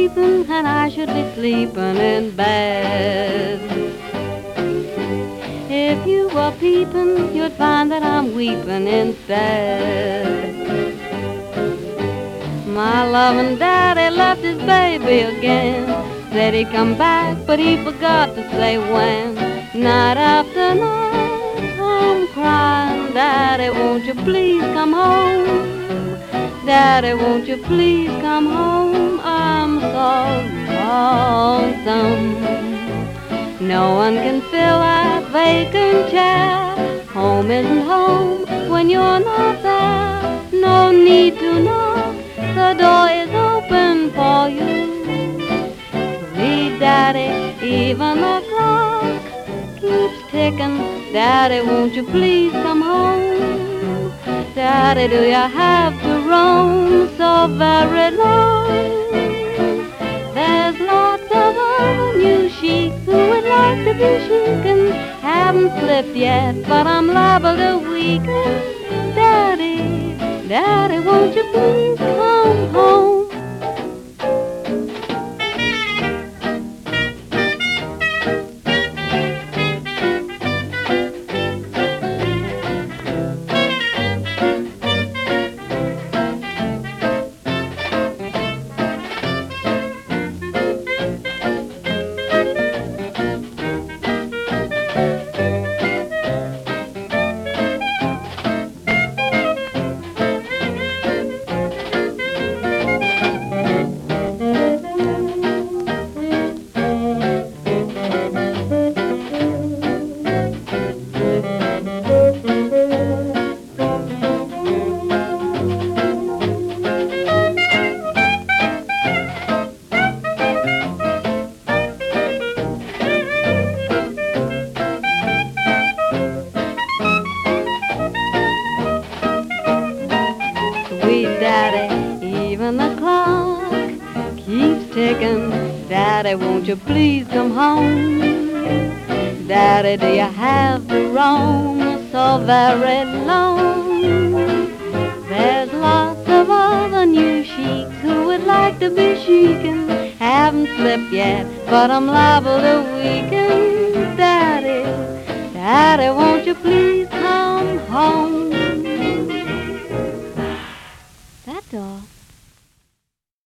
peeping and I should be sleeping in bed. If you were peeping, you'd find that I'm weeping instead. My loving daddy left his baby again. Said he'd come back, but he forgot to say when. Night after night, I'm crying, Daddy, won't you please come home? Daddy, won't you please come home? I'm so lonesome. No one can fill that vacant chair. Home isn't home when you're not there. No need to knock, the door is open for you. Sweet Daddy, even the clock keeps ticking. Daddy, won't you please come home? Daddy, do you have to roam so very long? There's lots of other new sheiks who would like to be chic haven't slipped yet, but I'm liable to weaken. Daddy, Daddy, won't you please come home? Sweet Daddy, even the clock keeps ticking. Daddy, won't you please come home? Daddy, do you have to roam so very long? There's lots of other new sheiks who would like to be chic haven't slipped yet, but I'm liable to weaken. Daddy, Daddy, won't you please come home? That's all.